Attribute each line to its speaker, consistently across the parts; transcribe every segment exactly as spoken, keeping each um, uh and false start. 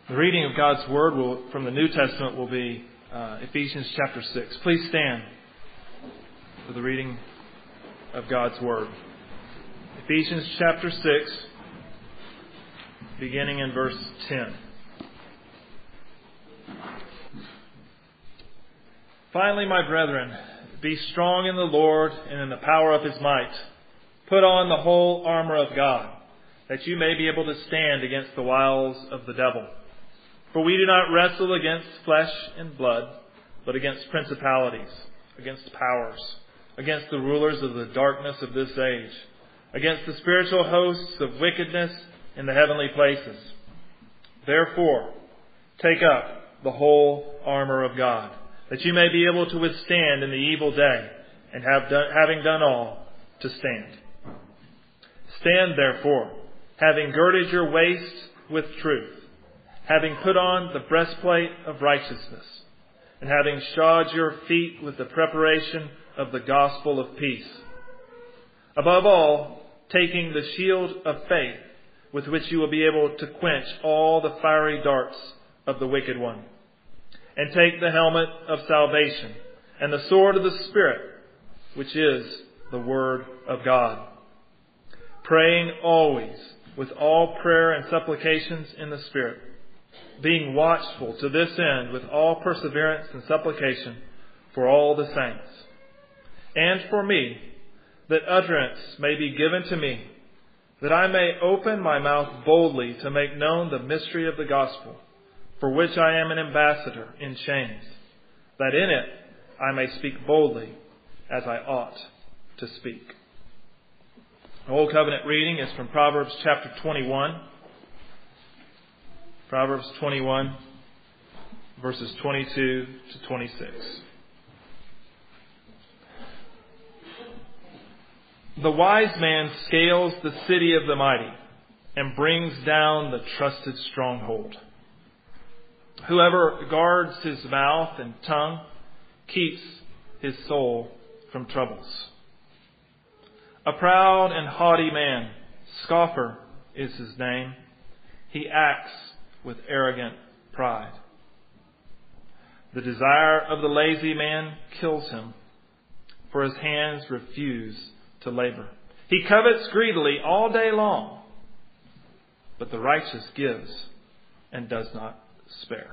Speaker 1: The reading of God's Word will, from the New Testament will be uh, Ephesians chapter six. Please stand for the reading of God's Word. Ephesians chapter six, beginning in verse ten. Finally, my brethren, be strong in the Lord and in the power of His might. Put on the whole armor of God, that you may be able to stand against the wiles of the devil. For we do not wrestle against flesh and blood, but against principalities, against powers, against the rulers of the darkness of this age, against the spiritual hosts of wickedness in the heavenly places. Therefore, take up the whole armor of God, that you may be able to withstand in the evil day, and have done, having done all, to stand. Stand therefore, having girded your waist with truth, having put on the breastplate of righteousness, and having shod your feet with the preparation of the gospel of peace. Above all, taking the shield of faith, with which you will be able to quench all the fiery darts of the wicked one. And take the helmet of salvation, and the sword of the Spirit, which is the Word of God. Praying always with all prayer and supplications in the Spirit, being watchful to this end with all perseverance and supplication for all the saints. And for me, that utterance may be given to me, that I may open my mouth boldly to make known the mystery of the gospel, for which I am an ambassador in chains, that in it I may speak boldly as I ought to speak. The Old Covenant reading is from Proverbs chapter twenty-one. Proverbs twenty-one, verses twenty-two to twenty-six. The wise man scales the city of the mighty and brings down the trusted stronghold. Whoever guards his mouth and tongue keeps his soul from troubles. A proud and haughty man, scoffer is his name. He acts with arrogant pride. The desire of the lazy man kills him, for his hands refuse to labor. He covets greedily all day long, but the righteous gives and does not spare.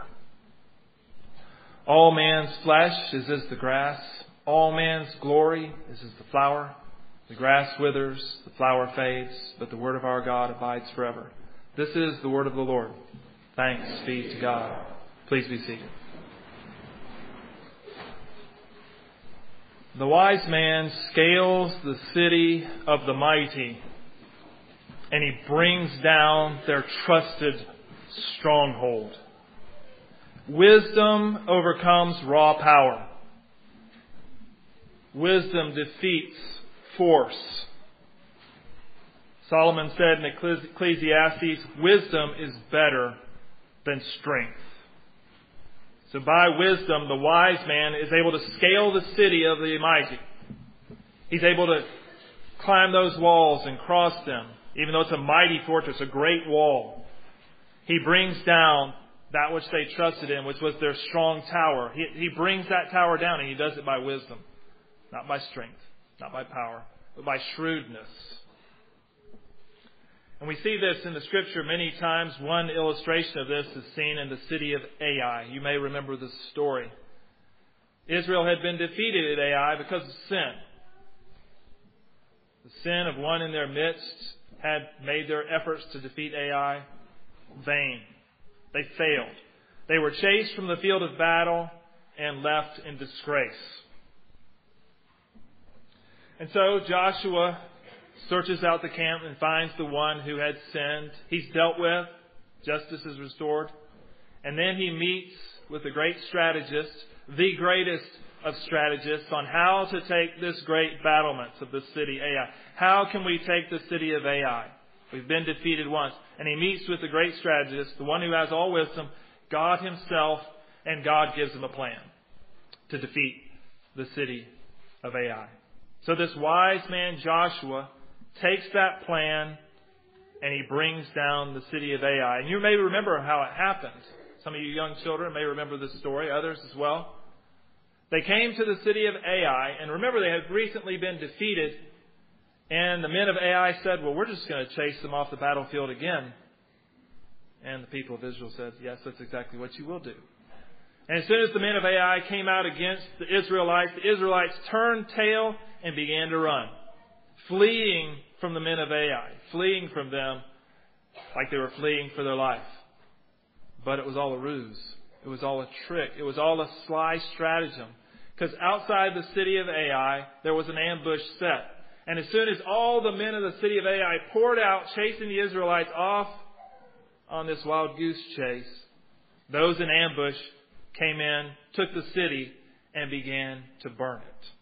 Speaker 1: All man's flesh is as the grass. All man's glory is as the flower. The grass withers, the flower fades, but the word of our God abides forever. This is the word of the Lord. Thanks be to God. Please be seated. The wise man scales the city of the mighty, and he brings down their trusted stronghold. Wisdom overcomes raw power. Wisdom defeats force. Solomon said in Ecclesiastes, wisdom is better than strength. So by wisdom, the wise man is able to scale the city of the mighty. He's able to climb those walls and cross them, even though it's a mighty fortress, a great wall. He brings down that which they trusted in, which was their strong tower. He, he brings that tower down, and he does it by wisdom, not by strength, not by power, but by shrewdness. And we see this in the Scripture many times. One illustration of this is seen in the city of Ai. You may remember this story. Israel had been defeated at Ai because of sin. The sin of one in their midst had made their efforts to defeat Ai vain. They failed. They were chased from the field of battle and left in disgrace. And so Joshua searches out the camp and finds the one who had sinned. He's dealt with. Justice is restored. And then he meets with the great strategist, the greatest of strategists, on how to take this great battlements of the city Ai. How can we take the city of Ai? We've been defeated once. And he meets with the great strategist, the one who has all wisdom, God himself, and God gives him a plan to defeat the city of Ai. So this wise man, Joshua, takes that plan and he brings down the city of Ai. And you may remember how it happened. Some of you young children may remember this story, others as well. They came to the city of Ai, and remember they had recently been defeated, and the men of Ai said, well, we're just going to chase them off the battlefield again. And the people of Israel said, yes, that's exactly what you will do. And as soon as the men of Ai came out against the Israelites, the Israelites turned tail and began to run, fleeing from the men of Ai, fleeing from them like they were fleeing for their life. But it was all a ruse. It was all a trick. It was all a sly stratagem. Because outside the city of Ai, there was an ambush set. And as soon as all the men of the city of Ai poured out, chasing the Israelites off on this wild goose chase, those in ambush came in, took the city, and began to burn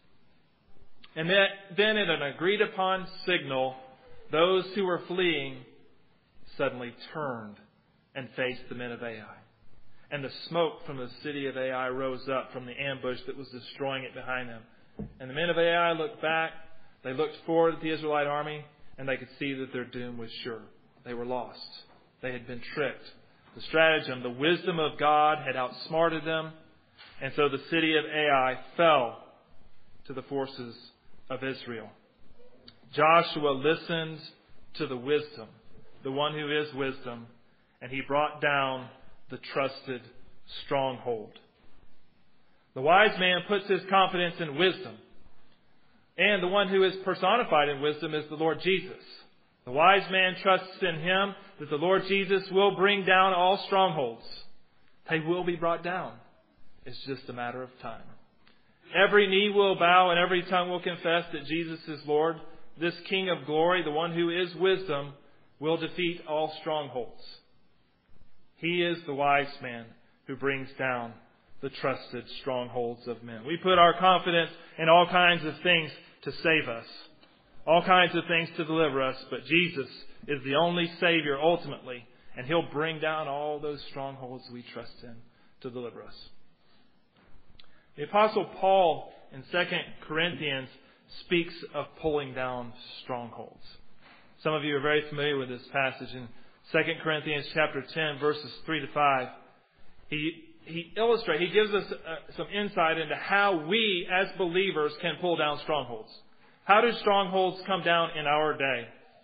Speaker 1: it. And that, then at an agreed upon signal, those who were fleeing suddenly turned and faced the men of Ai. And the smoke from the city of Ai rose up from the ambush that was destroying it behind them. And the men of Ai looked back, they looked forward at the Israelite army, and they could see that their doom was sure. They were lost. They had been tricked. The stratagem, the wisdom of God had outsmarted them, and so the city of Ai fell to the forces of Israel. Joshua listened to the wisdom, the one who is wisdom, and he brought down the trusted stronghold. The wise man puts his confidence in wisdom, and the one who is personified in wisdom is the Lord Jesus. The wise man trusts in Him that the Lord Jesus will bring down all strongholds. They will be brought down. It's just a matter of time. Every knee will bow and every tongue will confess that Jesus is Lord. This King of glory, the one who is wisdom, will defeat all strongholds. He is the wise man who brings down the trusted strongholds of men. We put our confidence in all kinds of things to save us, all kinds of things to deliver us, but Jesus is the only Savior ultimately, and He'll bring down all those strongholds we trust in to deliver us. The Apostle Paul in Second Corinthians speaks of pulling down strongholds. Some of you are very familiar with this passage in Second Corinthians chapter ten, verses three to five. He he illustrates, he gives us uh, some insight into how we as believers can pull down strongholds. How do strongholds come down in our day?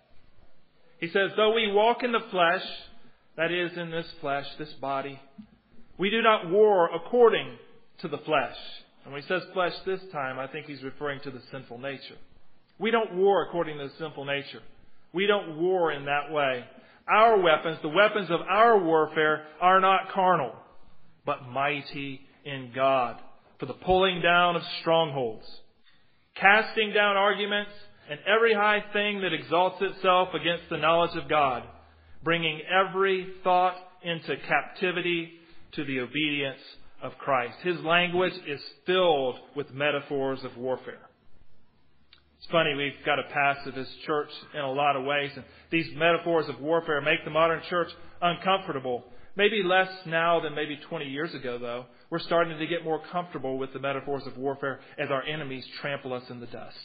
Speaker 1: He says, though we walk in the flesh, that is in this flesh, this body, we do not war according to the flesh. And when he says flesh this time, I think he's referring to the sinful nature. We don't war according to the sinful nature. We don't war in that way. Our weapons, the weapons of our warfare, are not carnal, but mighty in God for the pulling down of strongholds, casting down arguments and every high thing that exalts itself against the knowledge of God, bringing every thought into captivity to the obedience of Christ. His language is filled with metaphors of warfare. It's funny, we've got a pacifist church in a lot of ways, and these metaphors of warfare make the modern church uncomfortable. Maybe less now than maybe twenty years ago, though. We're starting to get more comfortable with the metaphors of warfare as our enemies trample us in the dust.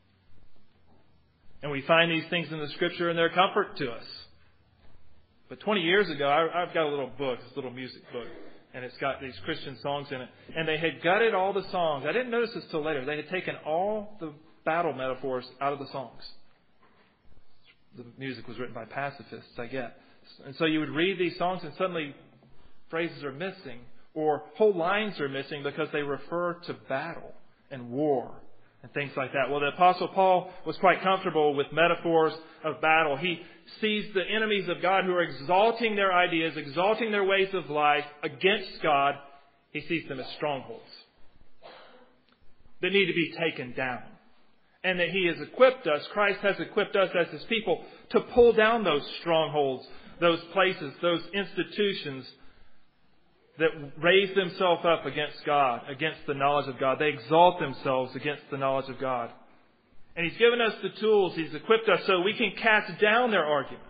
Speaker 1: And we find these things in the Scripture and they're comfort to us. But twenty years ago, I, I've got a little book, this little music book, and it's got these Christian songs in it. And they had gutted all the songs. I didn't notice this till later. They had taken all the battle metaphors out of the songs. The music was written by pacifists, I get. And so you would read these songs and suddenly phrases are missing or whole lines are missing because they refer to battle and war and things like that. Well, the Apostle Paul was quite comfortable with metaphors of battle. He sees the enemies of God who are exalting their ideas, exalting their ways of life against God. He sees them as strongholds that need to be taken down. And that He has equipped us, Christ has equipped us as His people to pull down those strongholds, those places, those institutions that raise themselves up against God, against the knowledge of God. They exalt themselves against the knowledge of God. And He's given us the tools. He's equipped us so we can cast down their arguments.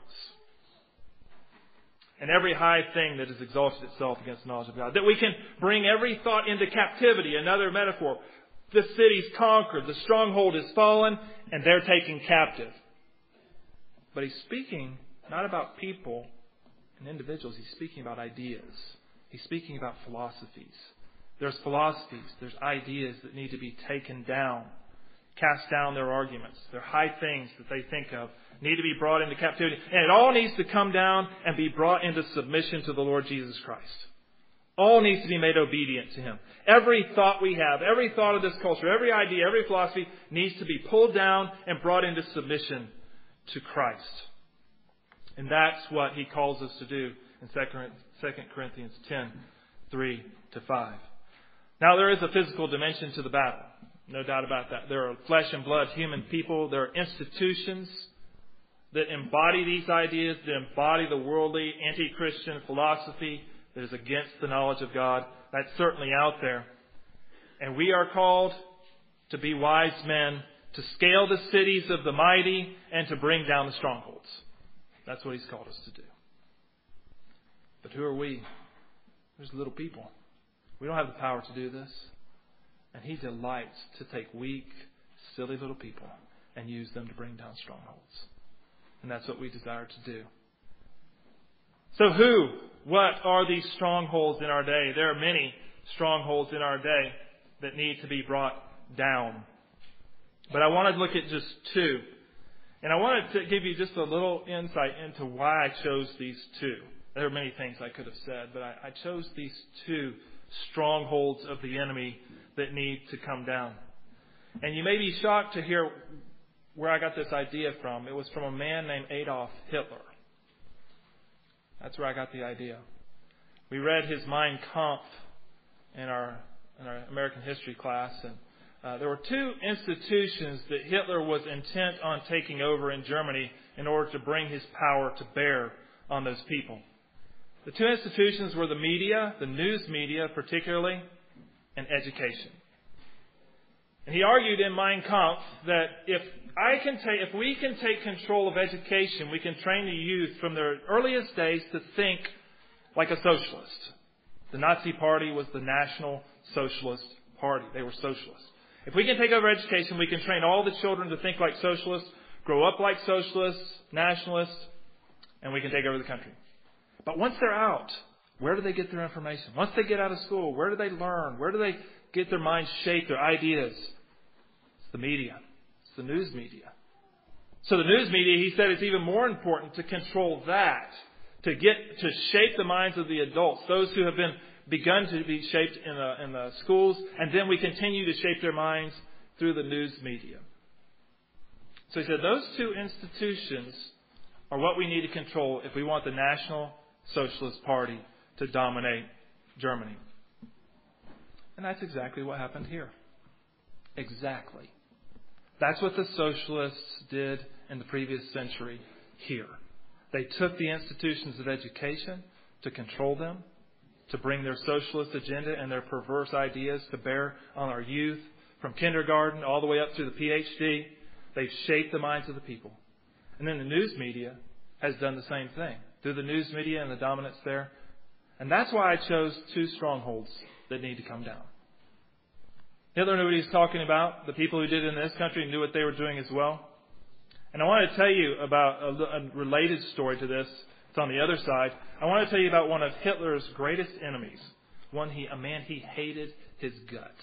Speaker 1: And every high thing that has exalted itself against the knowledge of God. That we can bring every thought into captivity. Another metaphor. The city's conquered. The stronghold is fallen and they're taken captive. But He's speaking not about people and individuals. He's speaking about ideas. He's speaking about philosophies. There's philosophies, there's ideas that need to be taken down, cast down their arguments. They're high things that they think of, need to be brought into captivity. And it all needs to come down and be brought into submission to the Lord Jesus Christ. All needs to be made obedient to Him. Every thought we have, every thought of this culture, every idea, every philosophy needs to be pulled down and brought into submission to Christ. And that's what He calls us to do in Second Corinthians ten, three to five. Now there is a physical dimension to the battle. No doubt about that. There are flesh and blood human people. There are institutions that embody these ideas, that embody the worldly, anti-Christian philosophy that is against the knowledge of God. That's certainly out there. And we are called to be wise men, to scale the cities of the mighty and to bring down the strongholds. That's what He's called us to do. But who are we? There's little people. We don't have the power to do this. And He delights to take weak, silly little people and use them to bring down strongholds. And that's what we desire to do. So who, what are these strongholds in our day? There are many strongholds in our day that need to be brought down. But I want to look at just two. And I wanted to give you just a little insight into why I chose these two. There are many things I could have said, but I, I chose these two strongholds of the enemy that need to come down. And you may be shocked to hear where I got this idea from. It was from a man named Adolf Hitler. That's where I got the idea. We read his Mein Kampf in our in our American history class, and uh, there were two institutions that Hitler was intent on taking over in Germany in order to bring his power to bear on those people. The two institutions were the media, the news media particularly, and education. And he argued in Mein Kampf that if I can take, if we can take control of education, we can train the youth from their earliest days to think like a socialist. The Nazi Party was the National Socialist Party. They were socialists. If we can take over education, we can train all the children to think like socialists, grow up like socialists, nationalists, and we can take over the country. But once they're out, where do they get their information? Once they get out of school, where do they learn? Where do they get their minds shaped, their ideas? It's the media. It's the news media. So the news media, he said, is even more important to control that, to get to shape the minds of the adults, those who have been begun to be shaped in the, in the schools, and then we continue to shape their minds through the news media. So he said those two institutions are what we need to control if we want the National Socialist Party to dominate Germany. And that's exactly what happened here. Exactly. That's what the socialists did in the previous century here. They took the institutions of education to control them, to bring their socialist agenda and their perverse ideas to bear on our youth, from kindergarten all the way up to the P H D. They've shaped the minds of the people. And then the news media has done the same thing through the news media and the dominance there. And that's why I chose two strongholds that need to come down. Hitler knew what he was talking about. The people who did it in this country knew what they were doing as well. And I want to tell you about a, a related story to this. It's on the other side. I want to tell you about one of Hitler's greatest enemies. One he, a man he hated his guts.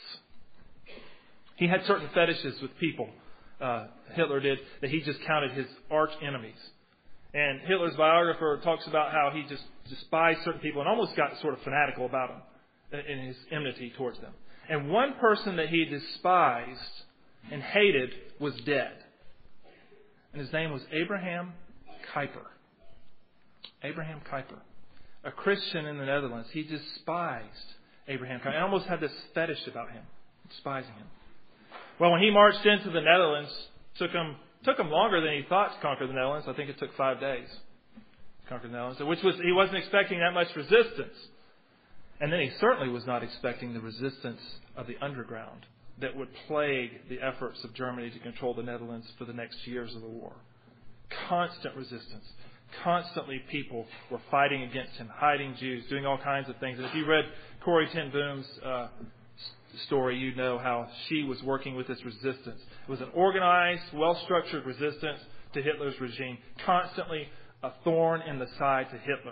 Speaker 1: He had certain fetishes with people, uh, Hitler did, that he just counted his arch enemies. And Hitler's biographer talks about how he just despised certain people and almost got sort of fanatical about them in his enmity towards them. And one person that he despised and hated was dead. And his name was Abraham Kuyper. Abraham Kuyper, a Christian in the Netherlands. He despised Abraham Kuyper. I almost had this fetish about him, despising him. Well, when he marched into the Netherlands, it took him took him longer than he thought to conquer the Netherlands. I think it took five days to conquer the Netherlands, which was he wasn't expecting that much resistance. And then he certainly was not expecting the resistance of the underground that would plague the efforts of Germany to control the Netherlands for the next years of the war. Constant resistance. Constantly people were fighting against him, hiding Jews, doing all kinds of things. And if you read Corrie ten Boom's uh, story, you know how she was working with this resistance. It was an organized, well-structured resistance to Hitler's regime, constantly a thorn in the side to Hitler.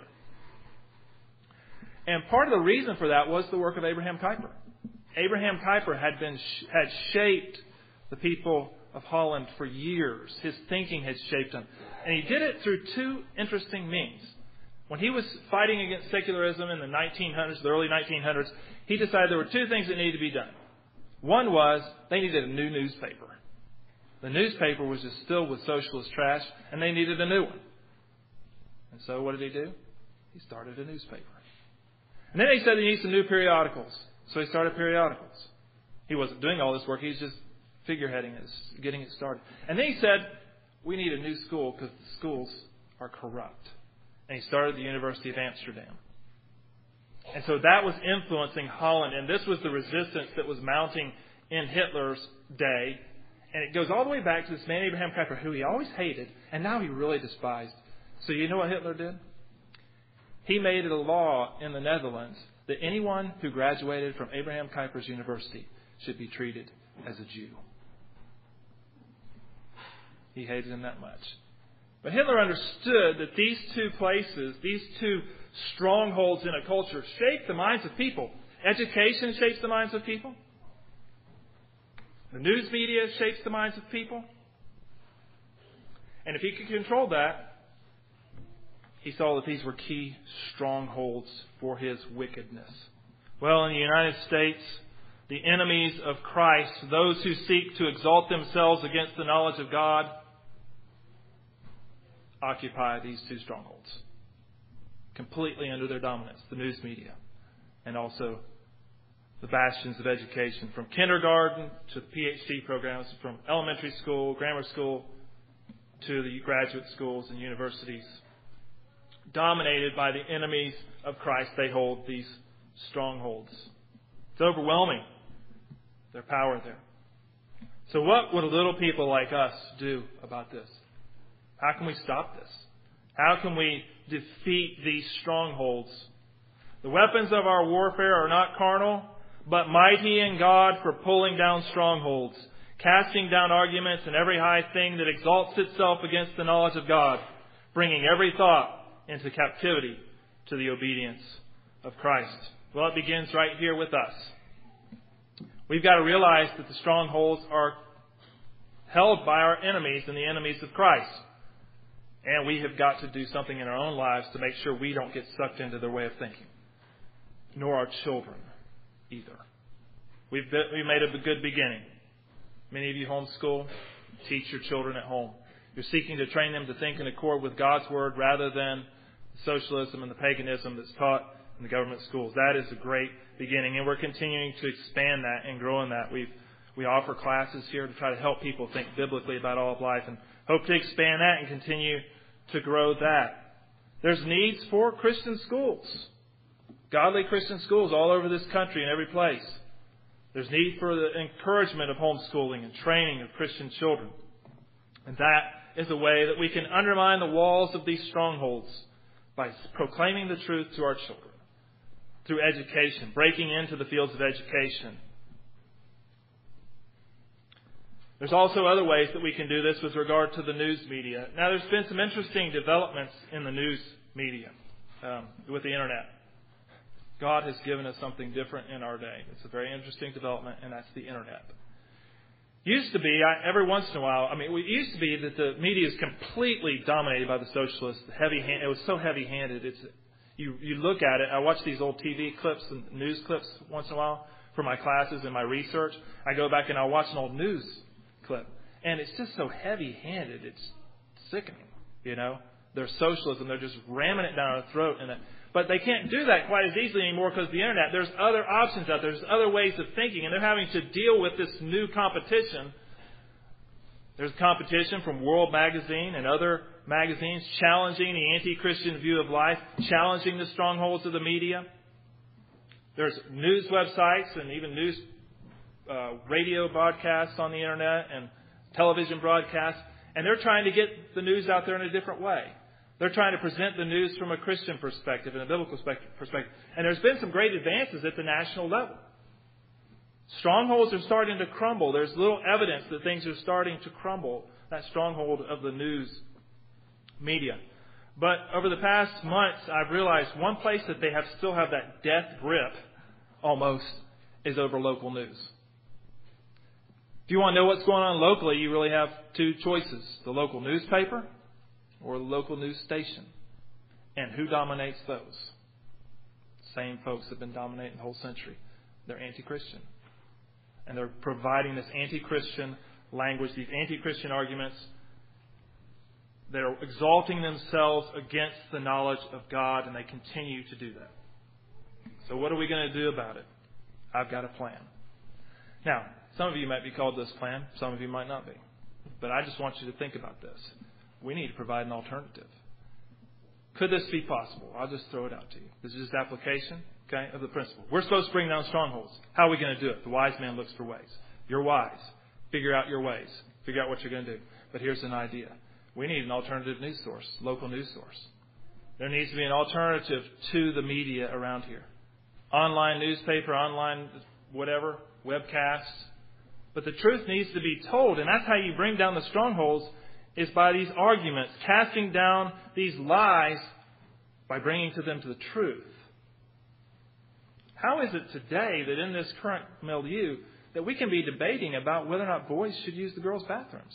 Speaker 1: And part of the reason for that was the work of Abraham Kuyper. Abraham Kuyper had been had shaped the people of Holland for years. His thinking had shaped them. And he did it through two interesting means. When he was fighting against secularism in the nineteen hundreds, the early nineteen hundreds, he decided there were two things that needed to be done. One was they needed a new newspaper. The newspaper was just filled with socialist trash, and they needed a new one. And so what did he do? He started a newspaper. And then he said he needs some new periodicals. So he started periodicals. He wasn't doing all this work. He was just figureheading it, getting it started. And then he said, we need a new school because the schools are corrupt. And he started the University of Amsterdam. And so that was influencing Holland. And this was the resistance that was mounting in Hitler's day. And it goes all the way back to this man, Abraham Kuyper, who he always hated, and now he really despised. So you know what Hitler did? He made it a law in the Netherlands that anyone who graduated from Abraham Kuyper's university should be treated as a Jew. He hated him that much. But Hitler understood that these two places, these two strongholds in a culture, shape the minds of people. Education shapes the minds of people. The news media shapes the minds of people. And if he could control that, he saw that these were key strongholds for his wickedness. Well, in the United States, the enemies of Christ, those who seek to exalt themselves against the knowledge of God, occupy these two strongholds completely under their dominance, the news media and also the bastions of education, from kindergarten to P H D programs, from elementary school, grammar school, to the graduate schools and universities. Dominated by the enemies of Christ, they hold these strongholds. It's overwhelming, their power there. So what would little people like us do about this? How can we stop this? How can we defeat these strongholds? The weapons of our warfare are not carnal, but mighty in God for pulling down strongholds, casting down arguments and every high thing that exalts itself against the knowledge of God, bringing every thought into captivity to the obedience of Christ. Well, it begins right here with us. We've got to realize that the strongholds are held by our enemies and the enemies of Christ. And we have got to do something in our own lives to make sure we don't get sucked into their way of thinking. Nor our children either. We've, been, we've made a good beginning. Many of you homeschool, teach your children at home. You're seeking to train them to think in accord with God's Word rather than socialism and the paganism that's taught in the government schools. That is a great beginning, and we're continuing to expand that and grow in that. We've, we offer classes here to try to help people think biblically about all of life and hope to expand that and continue to grow that. There's needs for Christian schools, godly Christian schools all over this country in every place. There's need for the encouragement of homeschooling and training of Christian children. And that is a way that we can undermine the walls of these strongholds by proclaiming the truth to our children through education, breaking into the fields of education. There's also other ways that we can do this with regard to the news media. Now, there's been some interesting developments in the news media um, with the Internet. God has given us something different in our day. It's a very interesting development, and that's the Internet. Used to be, I, every once in a while, I mean, it used to be that the media is completely dominated by the socialists. Heavy hand, it was so heavy-handed. It's you, you look at it. I watch these old T V clips and news clips once in a while for my classes and my research. I go back and I'll watch an old news clip, and it's just so heavy-handed. It's sickening, you know. Their socialism, they're just ramming it down our throat, and it, but they can't do that quite as easily anymore because of the Internet. There's other options out there. There's other ways of thinking, and they're having to deal with this new competition. There's competition from World Magazine and other magazines challenging the anti-Christian view of life, challenging the strongholds of the media. There's news websites and even news uh, radio broadcasts on the Internet and television broadcasts, and they're trying to get the news out there in a different way. They're trying to present the news from a Christian perspective and a biblical perspective. And there's been some great advances at the national level. Strongholds are starting to crumble. There's little evidence that things are starting to crumble. That stronghold of the news media. But over the past months, I've realized one place that they have still have that death grip, almost, is over local news. If you want to know what's going on locally, you really have two choices: the local newspaper or the local news station. And who dominates those? Same folks have been dominating the whole century. They're anti-Christian. And they're providing this anti-Christian language, these anti-Christian arguments. They're exalting themselves against the knowledge of God, and they continue to do that. So what are we going to do about it? I've got a plan. Now, some of you might be called this plan. Some of you might not be. But I just want you to think about this. We need to provide an alternative. Could this be possible? I'll just throw it out to you. This is just application, okay, of the principle. We're supposed to bring down strongholds. How are we going to do it? The wise man looks for ways. You're wise. Figure out your ways. Figure out what you're going to do. But here's an idea. We need an alternative news source, local news source. There needs to be an alternative to the media around here. Online newspaper, online whatever, webcasts. But the truth needs to be told, and that's how you bring down the strongholds, is by these arguments, casting down these lies by bringing to them to the truth. How is it today that in this current milieu that we can be debating about whether or not boys should use the girls' bathrooms?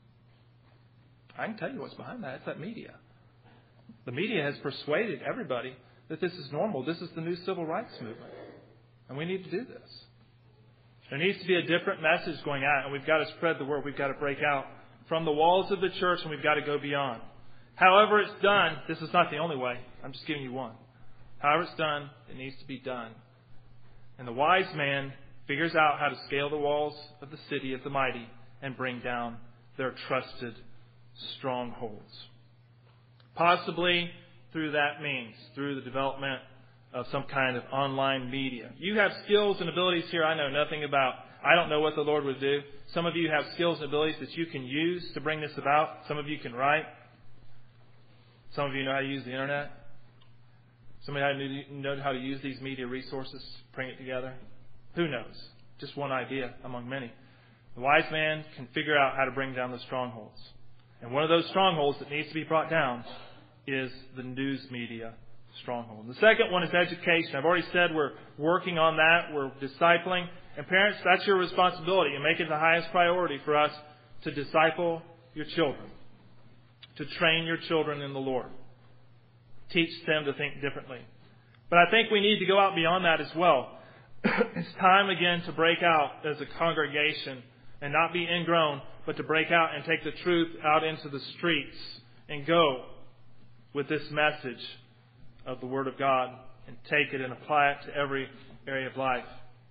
Speaker 1: I can tell you what's behind that. It's that media. The media has persuaded everybody that this is normal. This is the new civil rights movement. And we need to do this. There needs to be a different message going out, and we've got to spread the word. We've got to break out from the walls of the church, and we've got to go beyond. However it's done, this is not the only way. I'm just giving you one. However it's done, it needs to be done. And the wise man figures out how to scale the walls of the city of the mighty and bring down their trusted strongholds. Possibly through that means, through the development of some kind of online media. You have skills and abilities here I know nothing about. I don't know what the Lord would do. Some of you have skills and abilities that you can use to bring this about. Some of you can write. Some of you know how to use the internet. Some of you know how to use these media resources, bring it together. Who knows? Just one idea among many. The wise man can figure out how to bring down the strongholds. And one of those strongholds that needs to be brought down is the news media stronghold. The second one is education. I've already said we're working on that. We're discipling. And parents, that's your responsibility. And make it the highest priority for us to disciple your children, to train your children in the Lord, teach them to think differently. But I think we need to go out beyond that as well. It's time again to break out as a congregation and not be ingrown, but to break out and take the truth out into the streets and go with this message of the Word of God and take it and apply it to every area of life.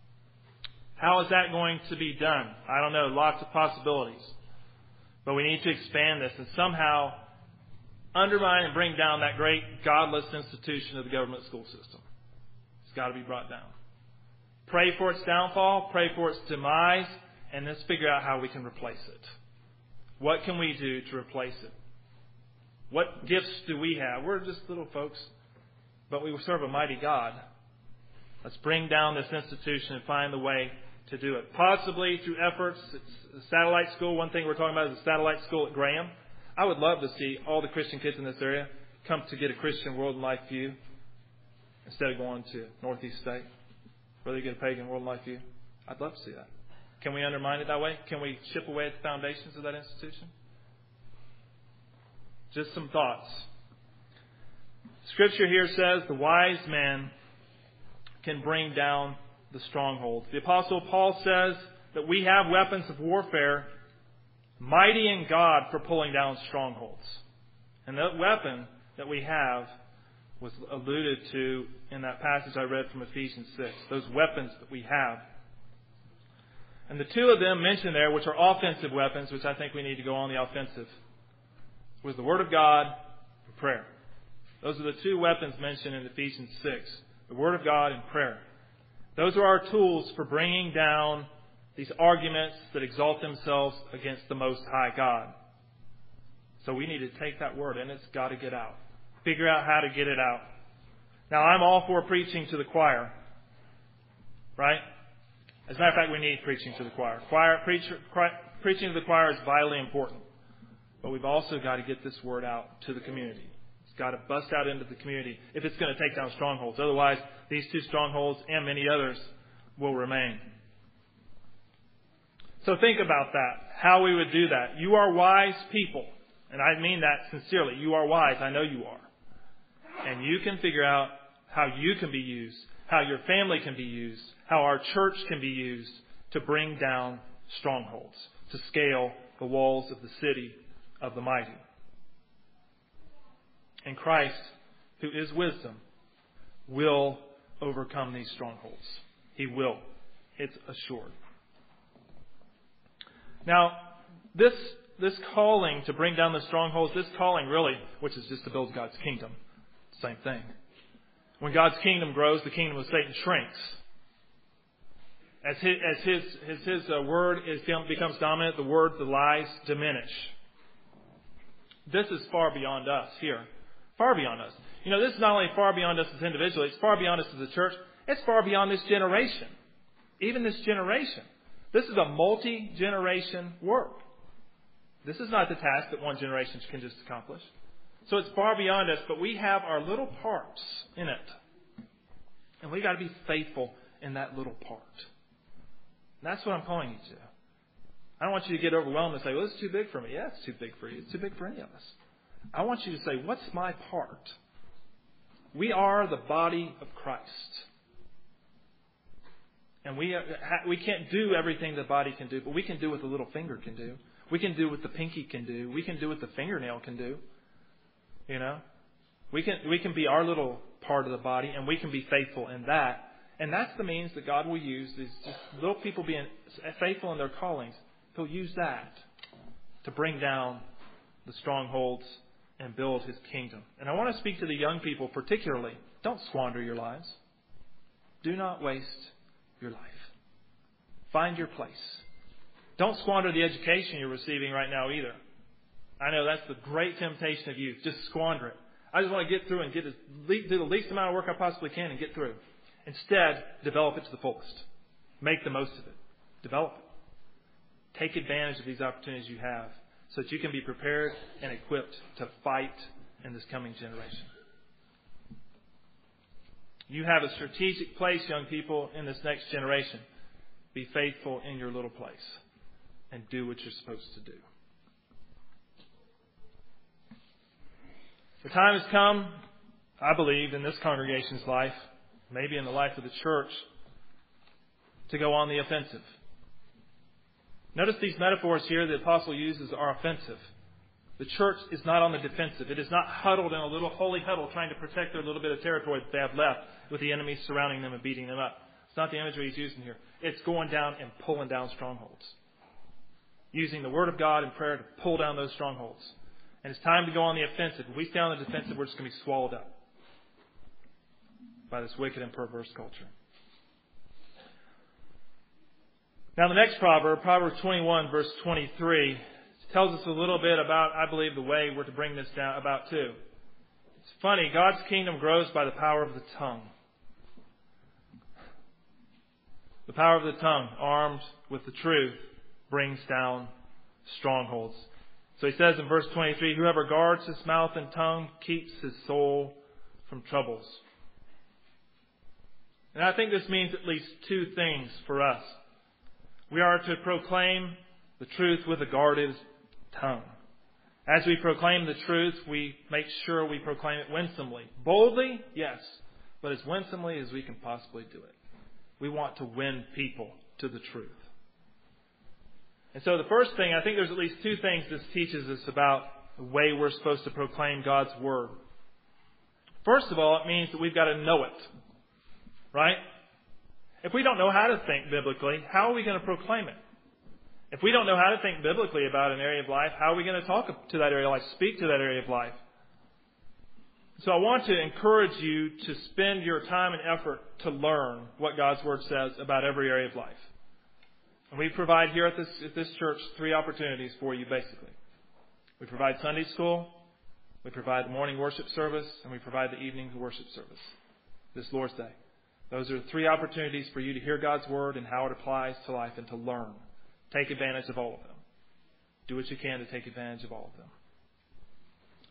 Speaker 1: How is that going to be done? I don't know. Lots of possibilities. But we need to expand this and somehow undermine and bring down that great godless institution of the government school system. It's got to be brought down. Pray for its downfall. Pray for its demise. And let's figure out how we can replace it. What can we do to replace it? What gifts do we have? We're just little folks, but we serve a mighty God. Let's bring down this institution and find the way to do it. Possibly through efforts. It's a satellite school. One thing we're talking about is a satellite school at Graham. I would love to see all the Christian kids in this area come to get a Christian World and Life View instead of going to Northeast State, where they get a pagan World and Life View. I'd love to see that. Can we undermine it that way? Can we chip away at the foundations of that institution? Just some thoughts. Scripture here says the wise man can bring down the strongholds. The Apostle Paul says that we have weapons of warfare mighty in God for pulling down strongholds. And that weapon that we have was alluded to in that passage I read from Ephesians six. Those weapons that we have. And the two of them mentioned there, which are offensive weapons, which I think we need to go on the offensive, was the Word of God and prayer. Those are the two weapons mentioned in Ephesians six. The Word of God and prayer. Those are our tools for bringing down these arguments that exalt themselves against the Most High God. So we need to take that Word and it's got to get out. Figure out how to get it out. Now, I'm all for preaching to the choir. Right? As a matter of fact, we need preaching to the choir. Choir preacher, preaching to the choir is vitally important. But we've also got to get this word out to the community. It's It's got to bust out into the community if it's going to take down strongholds. Otherwise, these two strongholds and many others will remain. So think about that, how we would do that. You are wise people, and I mean that sincerely. You are wise. I know you are. And you can figure out how you can be used, how your family can be used, how our church can be used to bring down strongholds, to scale the walls of the city of the mighty. And Christ, who is wisdom, will overcome these strongholds. He will. It's assured. Now, this this calling to bring down the strongholds, this calling really, which is just to build God's kingdom, same thing. When God's kingdom grows, the kingdom of Satan shrinks. As his as his his, his uh, word is, becomes dominant, the word, the lies diminish. This is far beyond us here. Far beyond us. You know, this is not only far beyond us as individuals, it's far beyond us as a church. It's far beyond this generation. Even this generation. This is a multi-generation work. This is not the task that one generation can just accomplish. So it's far beyond us, but we have our little parts in it. And we've got to be faithful in that little part. And that's what I'm calling you to. I don't want you to get overwhelmed and say, well, it's too big for me. Yeah, it's too big for you. It's too big for any of us. I want you to say, what's my part? We are the body of Christ. And we we can't do everything the body can do, but we can do what the little finger can do. We can do what the pinky can do. We can do what the fingernail can do. You know? We can we can be our little part of the body, and we can be faithful in that. And that's the means that God will use, is just little people being faithful in their callings. He'll use that to bring down the strongholds and build His kingdom. And I want to speak to the young people particularly. Don't squander your lives. Do not waste your life. Find your place. Don't squander the education you're receiving right now either. I know that's the great temptation of youth. Just squander it. I just want to get through and get as, do the least amount of work I possibly can and get through. Instead, develop it to the fullest. Make the most of it. Develop it. Take advantage of these opportunities you have so that you can be prepared and equipped to fight in this coming generation. You have a strategic place, young people, in this next generation. Be faithful in your little place and do what you're supposed to do. The time has come, I believe, in this congregation's life, maybe in the life of the church, to go on the offensive. Notice these metaphors here the apostle uses are offensive. The church is not on the defensive. It is not huddled in a little holy huddle trying to protect their little bit of territory that they have left with the enemy surrounding them and beating them up. It's not the imagery he's using here. It's going down and pulling down strongholds. Using the Word of God and prayer to pull down those strongholds. And it's time to go on the offensive. If we stay on the defensive, we're just going to be swallowed up by this wicked and perverse culture. Now the next proverb, Proverbs twenty-one, verse twenty-three, tells us a little bit about, I believe, the way we're to bring this down about too. It's funny, God's kingdom grows by the power of the tongue. The power of the tongue, armed with the truth, brings down strongholds. So he says in verse twenty-three, whoever guards his mouth and tongue keeps his soul from troubles. And I think this means at least two things for us. We are to proclaim the truth with a guarded tongue. As we proclaim the truth, we make sure we proclaim it winsomely. Boldly, yes, but as winsomely as we can possibly do it. We want to win people to the truth. And so the first thing, I think there's at least two things this teaches us about the way we're supposed to proclaim God's Word. First of all, it means that we've got to know it. Right? If we don't know how to think biblically, how are we going to proclaim it? If we don't know how to think biblically about an area of life, how are we going to talk to that area of life, speak to that area of life? So I want to encourage you to spend your time and effort to learn what God's Word says about every area of life. And we provide here at this, at this church three opportunities for you, basically. We provide Sunday school, we provide the morning worship service, and we provide the evening worship service this Lord's Day. Those are three opportunities for you to hear God's Word and how it applies to life and to learn. Take advantage of all of them. Do what you can to take advantage of all of them.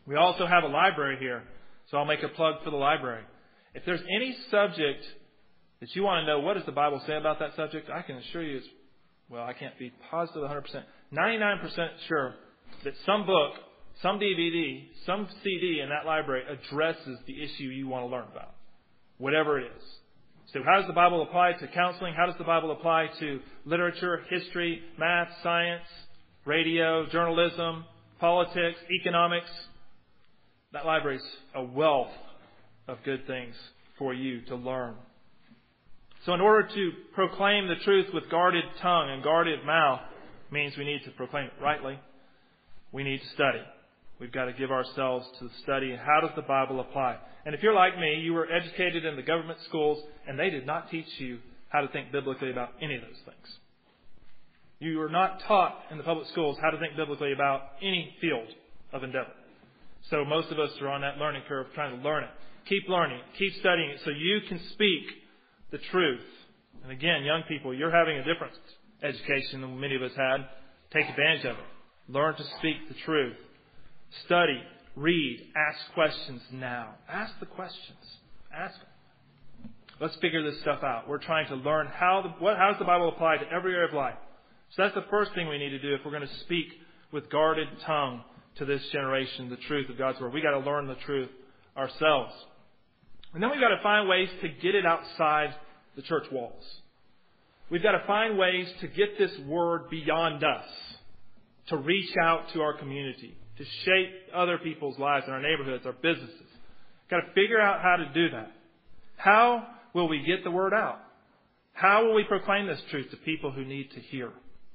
Speaker 1: We also have a library here, so I'll make a plug for the library. If there's any subject that you want to know, what does the Bible say about that subject, I can assure you, it's, well, I can't be positive one hundred percent, ninety-nine percent sure that some book, some D V D, some C D in that library addresses the issue you want to learn about, whatever it is. So how does the Bible apply to counseling? How does the Bible apply to literature, history, math, science, radio, journalism, politics, economics? That library is a wealth of good things for you to learn. So in order to proclaim the truth with guarded tongue and guarded mouth means we need to proclaim it rightly. We need to study. We've got to give ourselves to the study. How does the Bible apply? And if you're like me, you were educated in the government schools and they did not teach you how to think biblically about any of those things. You were not taught in the public schools how to think biblically about any field of endeavor. So most of us are on that learning curve trying to learn it. Keep learning. Keep studying it so you can speak the truth. And again, young people, you're having a different education than many of us had. Take advantage of it. Learn to speak the truth. Study, read, ask questions now. Ask the questions. Ask them. Let's figure this stuff out. We're trying to learn how the, what, how does the Bible apply to every area of life. So that's the first thing we need to do if we're going to speak with guarded tongue to this generation, the truth of God's Word. We've got to learn the truth ourselves. And then we've got to find ways to get it outside the church walls. We've got to find ways to get this Word beyond us, to reach out to our community, to shape other people's lives in our neighborhoods, our businesses. We've got to figure out how to do that. How will we get the Word out? How will we proclaim this truth to people who need to hear?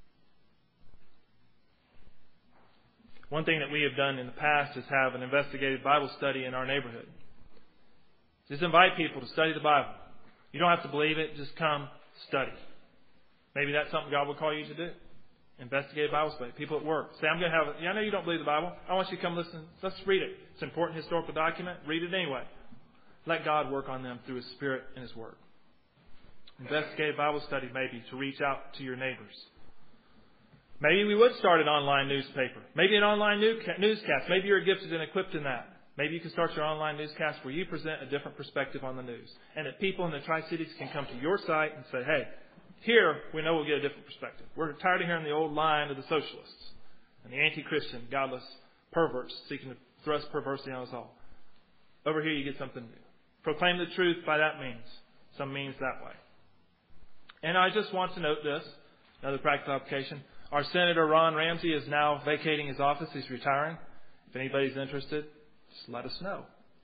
Speaker 1: One thing that we have done in the past is have an investigative Bible study in our neighborhood. Just invite people to study the Bible. You don't have to believe it. Just come study. Maybe that's something God will call you to do. Investigative Bible study. People at work. Say, I'm going to have a, yeah, I know you don't believe the Bible. I want you to come listen. Let's read it. It's an important historical document. Read it anyway. Let God work on them through His Spirit and His Word. Investigative Bible study maybe to reach out to your neighbors. Maybe we would start an online newspaper. Maybe an online newscast. Maybe you're gifted and equipped in that. Maybe you can start your online newscast where you present a different perspective on the news. And that people in the Tri-Cities can come to your site and say, hey, here we know we'll get a different perspective. We're tired of hearing the old line of the socialists and the anti-Christian, godless perverts seeking to thrust perversity on us all. Over here you get something new. Proclaim the truth by that means. Some means that way. And I just want to note this, another practical application. Our Senator Ron Ramsey is now vacating his office. He's retiring. If anybody's interested, just let us know.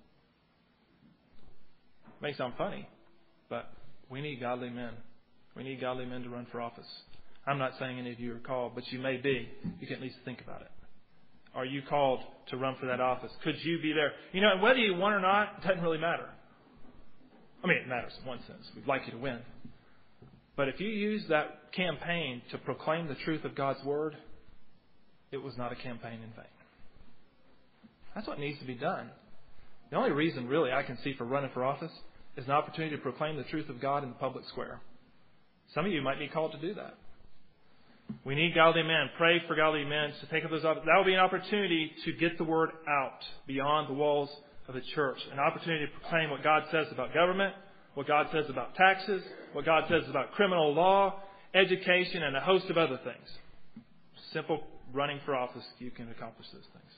Speaker 1: It may sound funny, but we need godly men. We need godly men to run for office. I'm not saying any of you are called, but you may be. You can at least think about it. Are you called to run for that office? Could you be there? You know, whether you won or not, it doesn't really matter. I mean, it matters in one sense. We'd like you to win. But if you use that campaign to proclaim the truth of God's Word, it was not a campaign in vain. That's what needs to be done. The only reason really I can see for running for office is an opportunity to proclaim the truth of God in the public square. Some of you might be called to do that. We need godly men. Pray for godly men to take up those opportunities. That will be an opportunity to get the Word out beyond the walls of the church. An opportunity to proclaim what God says about government, what God says about taxes, what God says about criminal law, education, and a host of other things. Simple running for office, you can accomplish those things.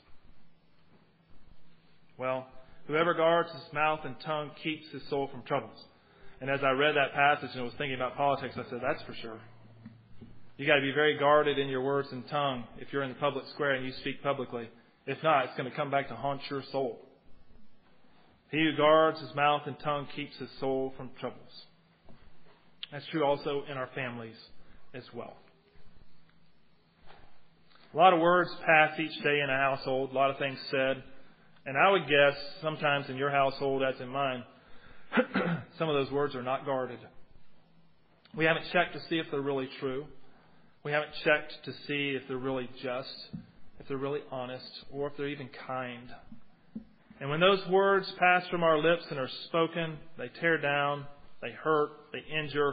Speaker 1: Well, whoever guards his mouth and tongue keeps his soul from troubles. And as I read that passage and was thinking about politics, I said, that's for sure. You got to be very guarded in your words and tongue if you're in the public square and you speak publicly. If not, it's going to come back to haunt your soul. He who guards his mouth and tongue keeps his soul from troubles. That's true also in our families as well. A lot of words pass each day in a household, a lot of things said. And I would guess sometimes in your household, as in mine, some of those words are not guarded. We haven't checked to see if they're really true. We haven't checked to see if they're really just, if they're really honest, or if they're even kind. And when those words pass from our lips and are spoken, they tear down, they hurt, they injure,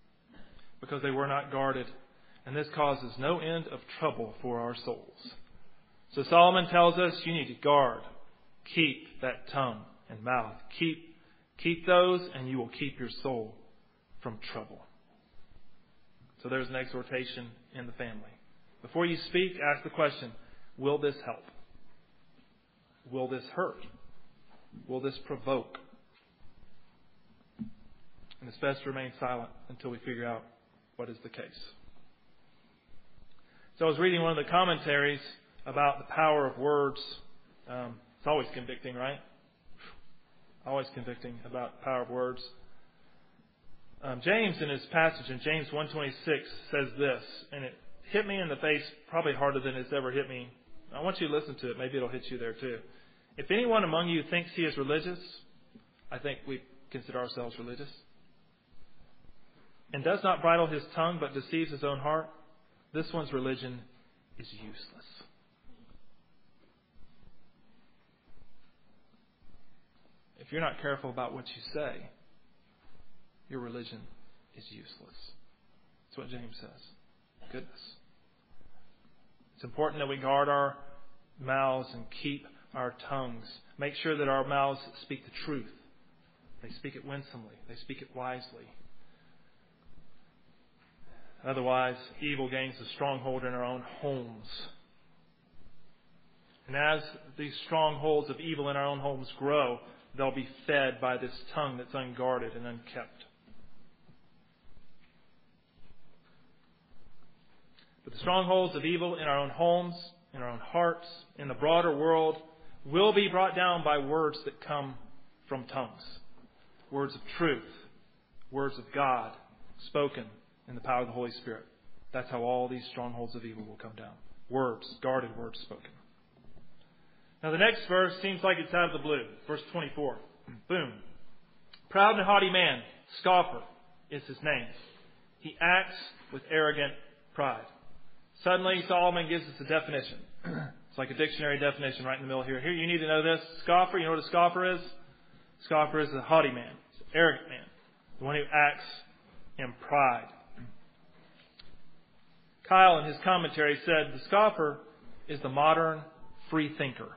Speaker 1: because they were not guarded. And this causes no end of trouble for our souls. So Solomon tells us you need to guard, keep that tongue and mouth. Keep, keep those and you will keep your soul from trouble. So there's an exhortation in the family. Before you speak, ask the question, will this help? Will this hurt? Will this provoke? And it's best to remain silent until we figure out what is the case. So I was reading one of the commentaries about the power of words. Um, it's always convicting, right? Always convicting about the power of words. Um, James, in his passage in James one twenty-six, says this, and it hit me in the face probably harder than it's ever hit me. I want you to listen to it. Maybe it'll hit you there too. If anyone among you thinks he is religious, I think we consider ourselves religious, and does not bridle his tongue but deceives his own heart, this one's religion is useless. If you're not careful about what you say, your religion is useless. That's what James says. Goodness. It's important that we guard our mouths and keep our tongues. Make sure that our mouths speak the truth. They speak it winsomely. They speak it wisely. Otherwise, evil gains a stronghold in our own homes. And as these strongholds of evil in our own homes grow, they'll be fed by this tongue that's unguarded and unkept. But the strongholds of evil in our own homes, in our own hearts, in the broader world, will be brought down by words that come from tongues. Words of truth. Words of God spoken in the power of the Holy Spirit. That's how all these strongholds of evil will come down. Words, guarded words spoken. Now the next verse seems like it's out of the blue. Verse twenty-four. Boom. Proud and haughty man, scoffer is his name. He acts with arrogant pride. Suddenly Solomon gives us a definition. It's like a dictionary definition right in the middle here. Here, you need to know this. Scoffer, you know what a scoffer is? Scoffer is a haughty man. It's an arrogant man. The one who acts in pride. Kyle, in his commentary, said the scoffer is the modern free thinker.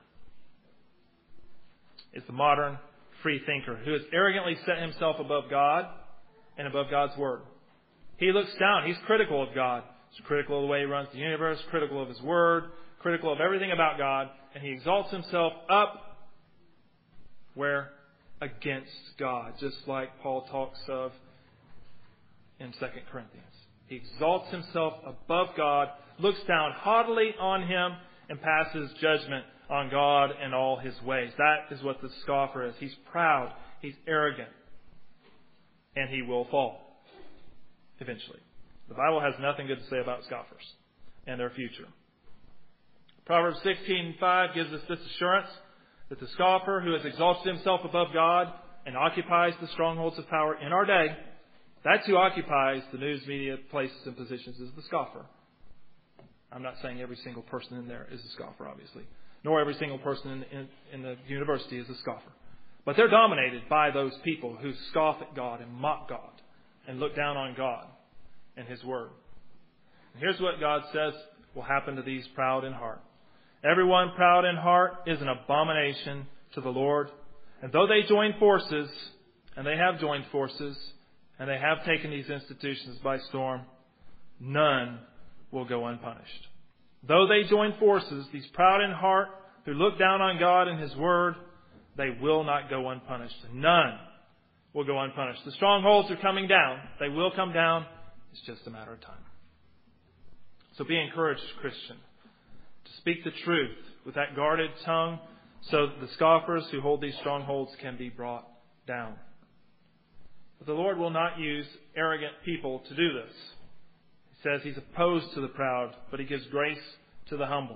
Speaker 1: Is the modern free thinker who has arrogantly set himself above God and above God's Word. He looks down. He's critical of God. He's critical of the way He runs the universe, critical of His Word, critical of everything about God, and he exalts himself up where? Against God, just like Paul talks of in Second Corinthians. He exalts himself above God, looks down haughtily on Him, and passes judgment on God and all His ways. That is what the scoffer is. He's proud. He's arrogant. And he will fall eventually. The Bible has nothing good to say about scoffers and their future. Proverbs sixteen five gives us this assurance that the scoffer who has exalted himself above God and occupies the strongholds of power in our day, that's who occupies the news media places and positions, is the scoffer. I'm not saying every single person in there is a scoffer, obviously. Nor every single person in, in, in the university is a scoffer. But they're dominated by those people who scoff at God and mock God and look down on God and His Word. And here's what God says will happen to these proud in heart. Everyone proud in heart is an abomination to the Lord. And though they join forces, and they have joined forces, and they have taken these institutions by storm, none will go unpunished. Though they join forces, these proud in heart who look down on God and His Word, they will not go unpunished. None will go unpunished. The strongholds are coming down. They will come down. It's just a matter of time. So be encouraged, Christian, to speak the truth with that guarded tongue so that the scoffers who hold these strongholds can be brought down. But the Lord will not use arrogant people to do this. He says He's opposed to the proud, but He gives grace to the humble.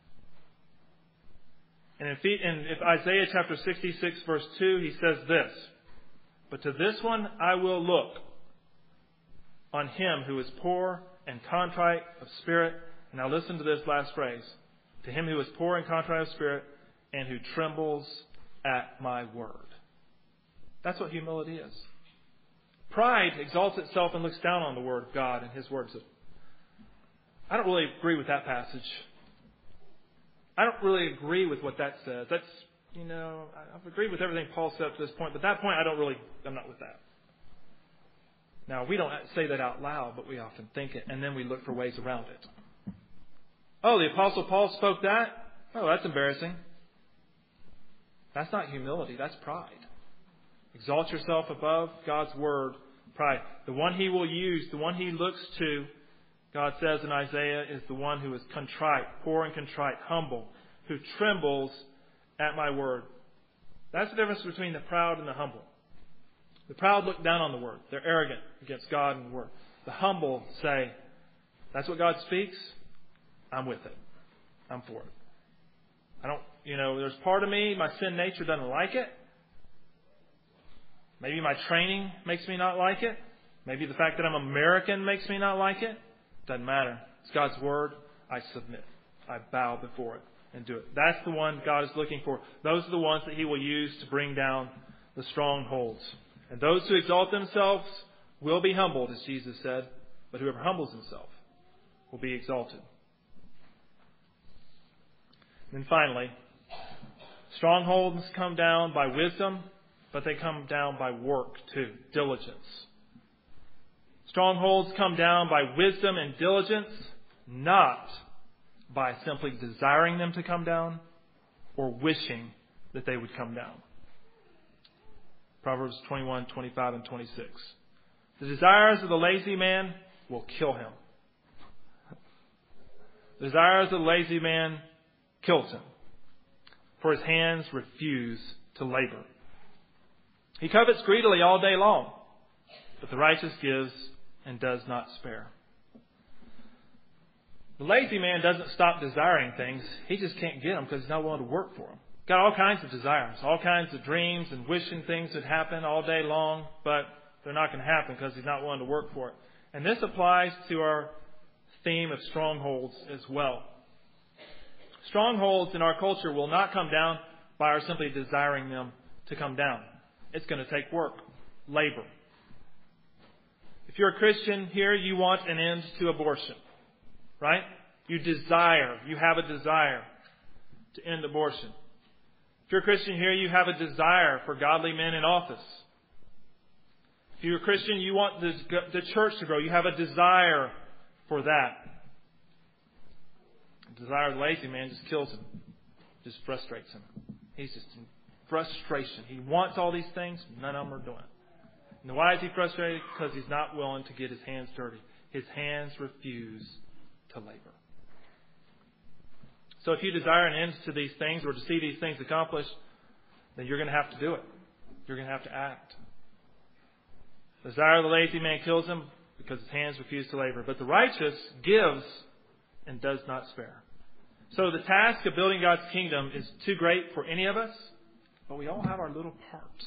Speaker 1: And in Isaiah chapter sixty-six verse two, He says this, "But to this one I will look, on him who is poor and contrite of spirit." And now listen to this last phrase. "To him who is poor and contrite of spirit, and who trembles at my word." That's what humility is. Pride exalts itself and looks down on the Word of God and His words. I don't really agree with that passage. I don't really agree with what that says. That's, you know, I've agreed with everything Paul said up to this point, but that point I don't really, I'm not with that. Now, we don't say that out loud, but we often think it, and then we look for ways around it. Oh, the Apostle Paul spoke that? Oh, that's embarrassing. That's not humility, that's pride. Exalt yourself above God's word, pride. The one he will use, the one he looks to, God says in Isaiah, is the one who is contrite, poor and contrite, humble, who trembles at my word. That's the difference between the proud and the humble. The proud look down on the word. They're arrogant against God and the word. The humble say, that's what God speaks. I'm with it. I'm for it. I don't, you know, there's part of me, my sin nature doesn't like it. Maybe my training makes me not like it. Maybe the fact that I'm American makes me not like it. Doesn't matter. It's God's word. I submit. I bow before it and do it. That's the one God is looking for. Those are the ones that he will use to bring down the strongholds. And those who exalt themselves will be humbled, as Jesus said. But whoever humbles himself will be exalted. And finally, strongholds come down by wisdom, but they come down by work too, diligence. Strongholds come down by wisdom and diligence, not by simply desiring them to come down or wishing that they would come down. Proverbs twenty-one, twenty-five, and twenty-six. The desires of the lazy man will kill him. The desires of the lazy man kills him, for his hands refuse to labor. He covets greedily all day long, but the righteous gives and does not spare. The lazy man doesn't stop desiring things. He just can't get them because he's not willing to work for them. Got all kinds of desires, all kinds of dreams and wishing things would happen all day long, but they're not going to happen because he's not willing to work for it. And this applies to our theme of strongholds as well. Strongholds in our culture will not come down by our simply desiring them to come down. It's going to take work, labor. If you're a Christian here, you want an end to abortion, right? You desire, you have a desire to end abortion. If you're a Christian here, you have a desire for godly men in office. If you're a Christian, you want the, the church to grow. You have a desire for that. The desire of the lazy man just kills him, just frustrates him. He's just in frustration. He wants all these things, none of them are doing it. And why is he frustrated? Because he's not willing to get his hands dirty. His hands refuse to labor. So if you desire an end to these things or to see these things accomplished, then you're going to have to do it. You're going to have to act. The desire of the lazy man kills him because his hands refuse to labor. But the righteous gives and does not spare. So the task of building God's kingdom is too great for any of us, but we all have our little parts.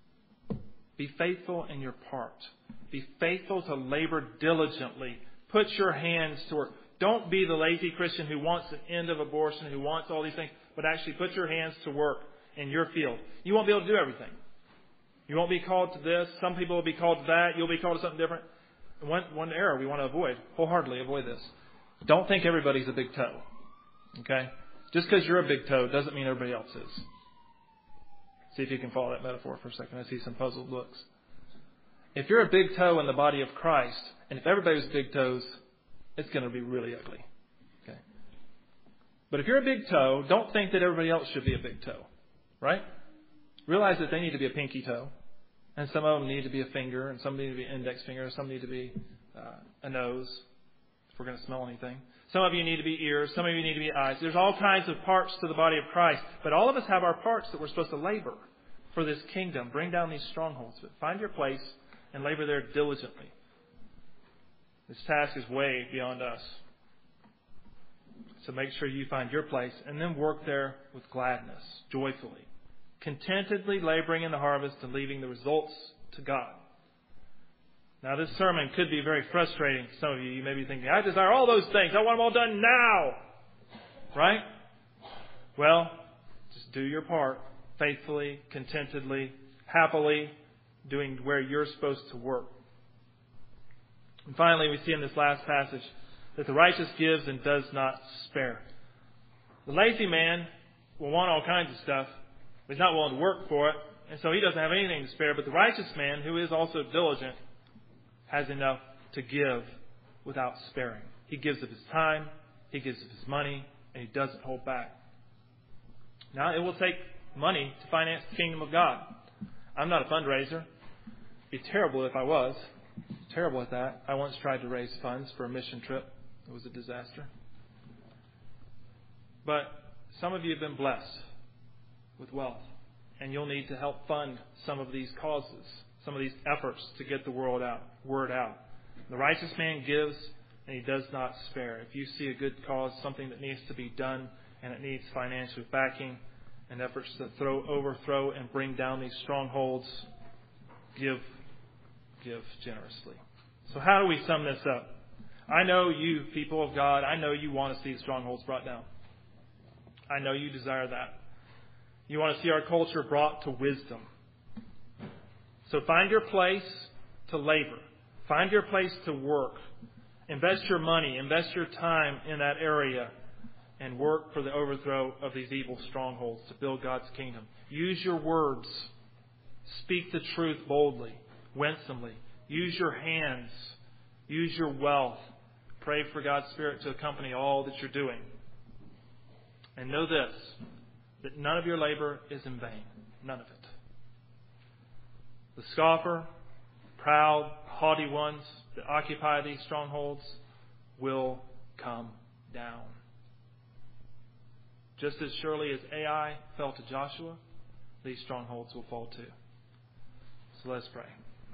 Speaker 1: Be faithful in your part. Be faithful to labor diligently. Put your hands to work. Don't be the lazy Christian who wants an end of abortion, who wants all these things, but actually put your hands to work in your field. You won't be able to do everything. You won't be called to this. Some people will be called to that. You'll be called to something different. And one, one error we want to avoid, wholeheartedly avoid this. Don't think everybody's a big toe. Okay? Just because you're a big toe doesn't mean everybody else is. See if you can follow that metaphor for a second. I see some puzzled looks. If you're a big toe in the body of Christ, and if everybody's big toes, it's going to be really ugly. Okay? But if you're a big toe, don't think that everybody else should be a big toe. Right? Realize that they need to be a pinky toe. And some of them need to be a finger, and some need to be an index finger, some need to be uh, a nose, if we're going to smell anything. Some of you need to be ears, some of you need to be eyes. There's all kinds of parts to the body of Christ. But all of us have our parts that we're supposed to labor for this kingdom. Bring down these strongholds. But find your place and labor there diligently. This task is way beyond us. So make sure you find your place and then work there with gladness, joyfully. Contentedly laboring in the harvest and leaving the results to God. Now, this sermon could be very frustrating to some of you. You may be thinking, I desire all those things. I want them all done now. Right? Well, just do your part faithfully, contentedly, happily, doing where you're supposed to work. And finally, we see in this last passage that the righteous gives and does not spare. The lazy man will want all kinds of stuff, but he's not willing to work for it, and so he doesn't have anything to spare. But the righteous man, who is also diligent, has enough to give without sparing. He gives of his time, he gives of his money, and he doesn't hold back. Now, it will take money to finance the kingdom of God. I'm not a fundraiser. It'd be terrible if I was. Terrible at that. I once tried to raise funds for a mission trip. It was a disaster. But some of you have been blessed with wealth, and you'll need to help fund some of these causes, some of these efforts to get the word out. Word out. The righteous man gives, and he does not spare. If you see a good cause, something that needs to be done, and it needs financial backing and efforts to throw, overthrow, and bring down these strongholds, give, give generously. So how do we sum this up? I know you, people of God, I know you want to see the strongholds brought down. I know you desire that. You want to see our culture brought to wisdom. So find your place to labor. Find your place to work. Invest your money, invest your time in that area, and work for the overthrow of these evil strongholds to build God's kingdom. Use your words. Speak the truth boldly, winsomely. Use your hands. Use your wealth. Pray for God's Spirit to accompany all that you're doing. And know this, that none of your labor is in vain. None of it. The scoffer, proud, haughty ones that occupy these strongholds will come down. Just as surely as Ai fell to Joshua, these strongholds will fall too. So let's pray.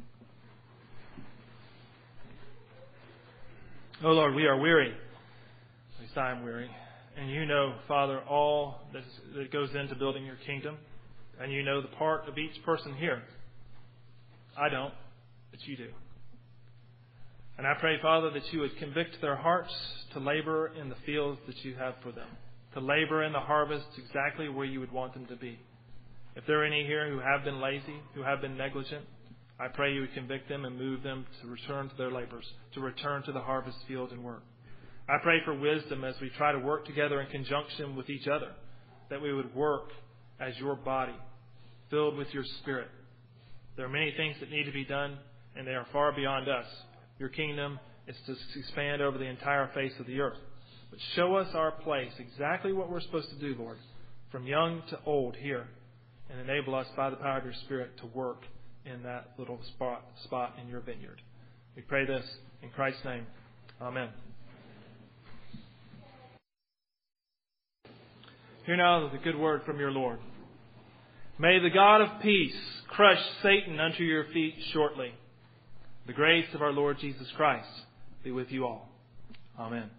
Speaker 1: Oh Lord, we are weary. At least I am weary. And you know, Father, all that, is, that goes into building your kingdom. And you know the part of each person here. I don't, but you do. And I pray, Father, that you would convict their hearts to labor in the fields that you have for them. To labor in the harvest exactly where you would want them to be. If there are any here who have been lazy, who have been negligent, I pray you would convict them and move them to return to their labors, to return to the harvest field and work. I pray for wisdom as we try to work together in conjunction with each other, that we would work as your body, filled with your Spirit. There are many things that need to be done, and they are far beyond us. Your kingdom is to expand over the entire face of the earth. But show us our place, exactly what we're supposed to do, Lord, from young to old here, and enable us by the power of your Spirit to work in that little spot, spot in your vineyard. We pray this in Christ's name. Amen. Hear now the good word from your Lord. May the God of peace crush Satan under your feet shortly. The grace of our Lord Jesus Christ be with you all. Amen.